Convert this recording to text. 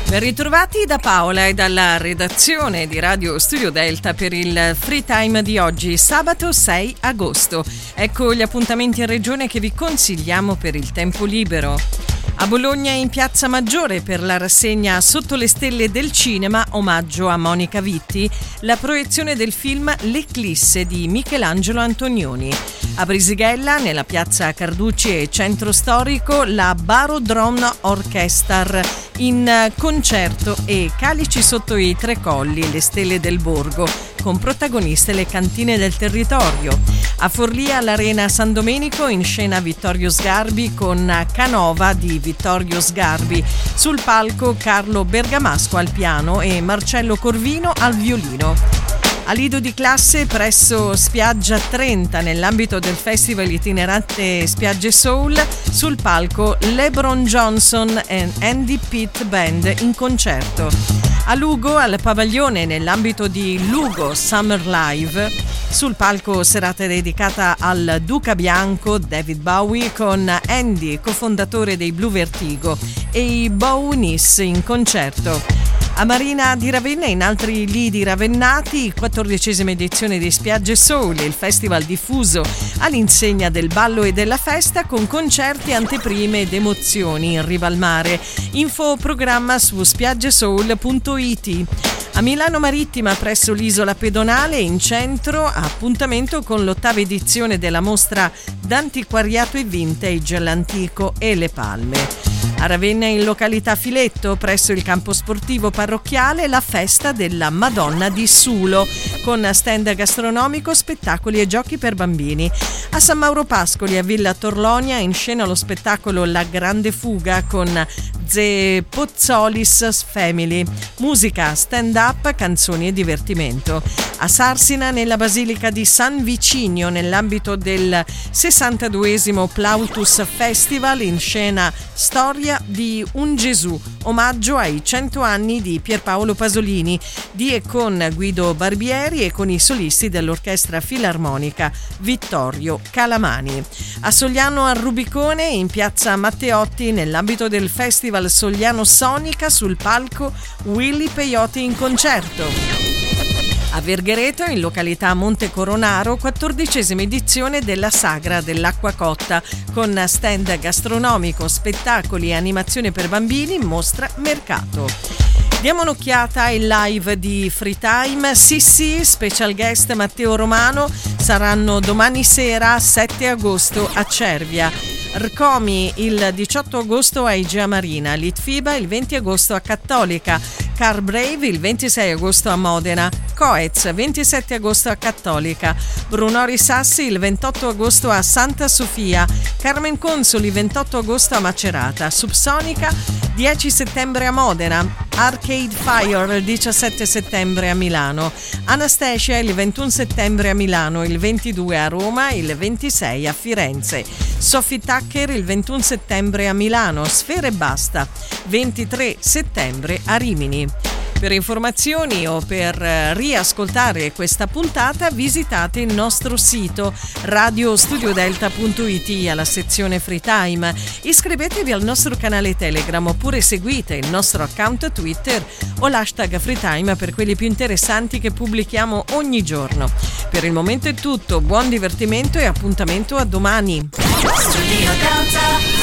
Ben ritrovati da Paola e dalla redazione di Radio Studio Delta per il Free Time di oggi, sabato 6 agosto. Ecco gli appuntamenti in regione che vi consigliamo per il tempo libero. A Bologna in Piazza Maggiore per la rassegna Sotto le stelle del cinema, omaggio a Monica Vitti, la proiezione del film L'Eclisse di Michelangelo Antonioni. A Brisighella, nella piazza Carducci e centro storico, la Barodrom Orchestra in concerto e Calici sotto i tre colli, le stelle del borgo, con protagoniste le cantine del territorio. A Forlì all'Arena San Domenico in scena Vittorio Sgarbi con Canova di Vittorio Sgarbi. Sul palco Carlo Bergamasco al piano e Marcello Corvino al violino. A Lido di Classe presso Spiaggia 30 nell'ambito del festival itinerante Spiagge Soul, sul palco LeBron Johnson e Andy Pitt Band in concerto. A Lugo al Pavaglione nell'ambito di Lugo Summer Live, sul palco serata dedicata al Duca Bianco David Bowie con Andy, cofondatore dei Blue Vertigo, e i Bownies in concerto. A Marina di Ravenna in altri lidi ravennati, 14ª edizione di Spiagge Soul, il festival diffuso all'insegna del ballo e della festa con concerti, anteprime ed emozioni in riva al mare. Info programma su spiaggesoul.it. A Milano Marittima presso l'isola pedonale in centro, appuntamento con l'8ª edizione della mostra d'antiquariato e vintage l'antico e le palme. A Ravenna in località Filetto presso il campo sportivo parrocchiale la festa della Madonna di Sulo con stand gastronomico, spettacoli e giochi per bambini. A San Mauro Pascoli a Villa Torlonia in scena lo spettacolo La Grande Fuga con The Pozzolis Family, musica, stand up, canzoni e divertimento. A Sarsina nella Basilica di San Vicinio nell'ambito del 62esimo Plautus Festival in scena Storia di un Gesù, omaggio ai 100 anni di Pierpaolo Pasolini, di e con Guido Barbieri e con i solisti dell'Orchestra Filarmonica Vittorio Calamani. A Sogliano al Rubicone in piazza Matteotti nell'ambito del Festival Sogliano Sonica sul palco Willy Peyote in concerto. A Verghereto, in località Monte Coronaro, 14ª edizione della Sagra dell'Acqua Cotta, con stand gastronomico, spettacoli e animazione per bambini, mostra, mercato. Diamo un'occhiata ai live di Free Time. Sì, special guest Matteo Romano saranno domani sera 7 agosto a Cervia. Rcomi il 18 agosto a Igea Marina, Litfiba il 20 agosto a Cattolica, Car Brave il 26 agosto a Modena, Coez 27 agosto a Cattolica, Brunori Sassi il 28 agosto a Santa Sofia, Carmen Consoli 28 agosto a Macerata, Subsonica 10 settembre a Modena, Arcade Fire il 17 settembre a Milano, Anastasia il 21 settembre a Milano, il 22 a Roma, il 26 a Firenze, Sophie Tucker il 21 settembre a Milano, Sfera e Basta, 23 settembre a Rimini. Per informazioni o per riascoltare questa puntata visitate il nostro sito radiostudiodelta.it alla sezione Free Time. Iscrivetevi al nostro canale Telegram oppure seguite il nostro account Twitter o l'hashtag Free Time per quelli più interessanti che pubblichiamo ogni giorno. Per il momento è tutto, buon divertimento e appuntamento a domani. Studio Delta.